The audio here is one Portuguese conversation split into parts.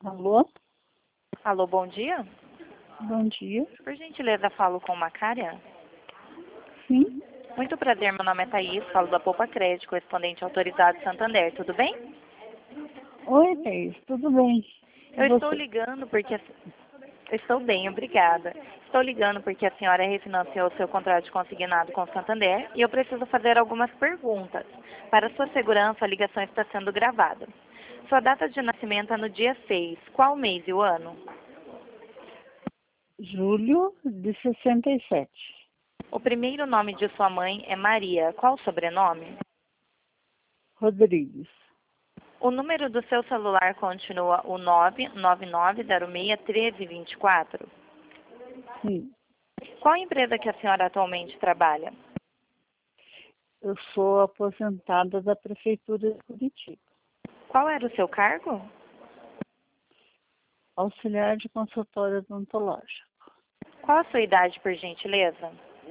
Alô? Alô, bom dia. Bom dia. Por gentileza, falo com Macária. Sim. Muito prazer, meu nome é Thaís, falo da Poupa Crédito, correspondente autorizado Santander, tudo bem? Oi, Thaís, tudo bem? E Eu estou você? ligando porque... Estou bem, obrigada. Estou ligando porque a senhora refinanciou seu contrato de consignado com o Santander e eu preciso fazer algumas perguntas. Para sua segurança, a ligação está sendo gravada. Sua data de nascimento é no dia 6. Qual mês e o ano? Julho de 67. O primeiro nome de sua mãe é Maria. Qual o sobrenome? Rodrigues. O número do seu celular continua o 999061324. Sim. Qual a empresa que a senhora atualmente trabalha? Eu sou aposentada da Prefeitura de Curitiba. Qual era o seu cargo? Auxiliar de consultório odontológico. Qual a sua idade, por gentileza?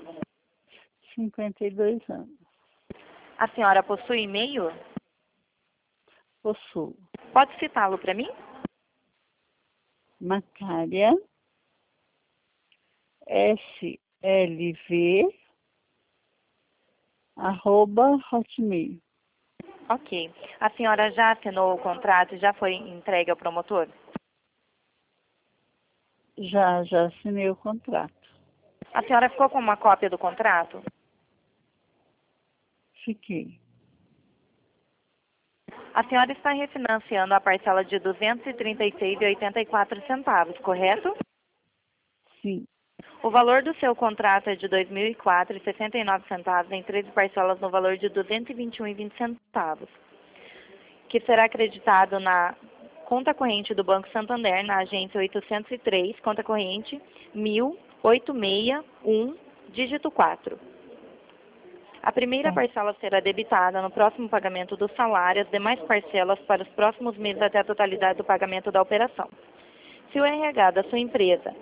52 anos. A senhora possui e-mail? Possuo. Pode citá-lo para mim? Macária slv@hotmail. Ok. A senhora já assinou o contrato e já foi entregue ao promotor? Já assinei o contrato. A senhora ficou com uma cópia do contrato? Fiquei. A senhora está refinanciando a parcela de R$ 236,84, correto? Sim. O valor do seu contrato é de R$ 2.004,69 em 13 parcelas no valor de R$ 221,20, que será acreditado na conta corrente do Banco Santander, na agência 803, conta corrente 1.861, dígito 4. A primeira Tá. parcela será debitada no próximo pagamento do salário, as demais parcelas para os próximos meses até a totalidade do pagamento da operação. Se o RH da sua empresa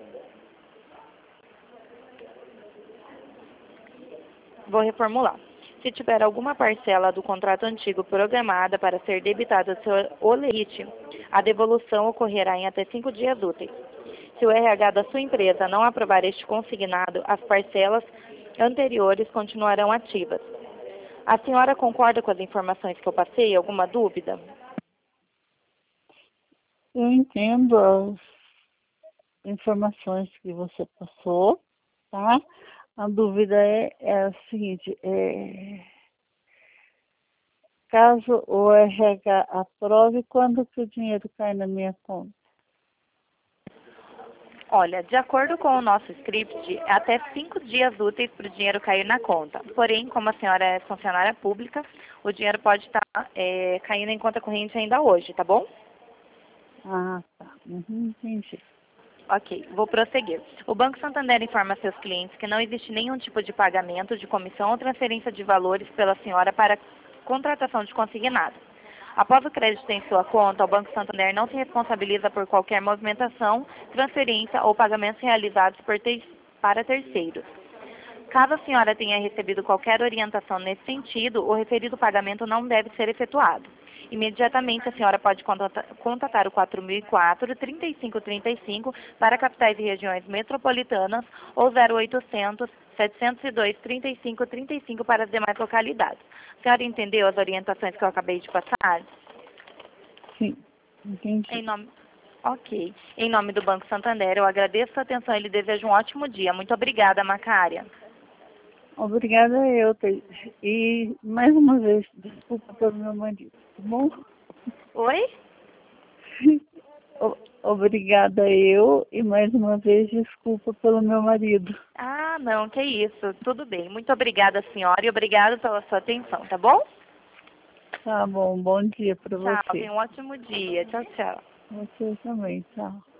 Vou reformular. Se tiver alguma parcela do contrato antigo programada para ser debitada ao seu holerite, a devolução ocorrerá em até 5 dias úteis. Se o RH da sua empresa não aprovar este consignado, as parcelas anteriores continuarão ativas. A senhora concorda com as informações que eu passei? Alguma dúvida? Eu entendo as informações que você passou, tá? A dúvida é a seguinte, caso o RH aprove, quando que o dinheiro cai na minha conta? Olha, de acordo com o nosso script, é até 5 dias úteis para o dinheiro cair na conta. Porém, como a senhora é funcionária pública, o dinheiro pode estar caindo em conta corrente ainda hoje, tá bom? Ah, tá. Entendi. Ok, vou prosseguir. O Banco Santander informa a seus clientes que não existe nenhum tipo de pagamento de comissão ou transferência de valores pela senhora para contratação de consignado. Após o crédito em sua conta, o Banco Santander não se responsabiliza por qualquer movimentação, transferência ou pagamentos realizados para terceiros. Caso a senhora tenha recebido qualquer orientação nesse sentido, o referido pagamento não deve ser efetuado. Imediatamente a senhora pode contatar o 4004-3535 para capitais e regiões metropolitanas ou 0800 702 3535 para as demais localidades. A senhora entendeu as orientações que eu acabei de passar? Sim, entendi. Ok. Em nome do Banco Santander, eu agradeço a atenção e lhe desejo um ótimo dia. Muito obrigada, Macária. Obrigada eu, Thaís. E, mais uma vez, desculpa pelo meu marido, tá bom? Oi? Obrigada eu e, mais uma vez, desculpa pelo meu marido. Ah, não, que isso. Tudo bem. Muito obrigada, senhora, e obrigada pela sua atenção, tá bom? Tá bom, bom dia para Tchau, você. tenha um ótimo dia. Tchau, tchau. Você também, tchau.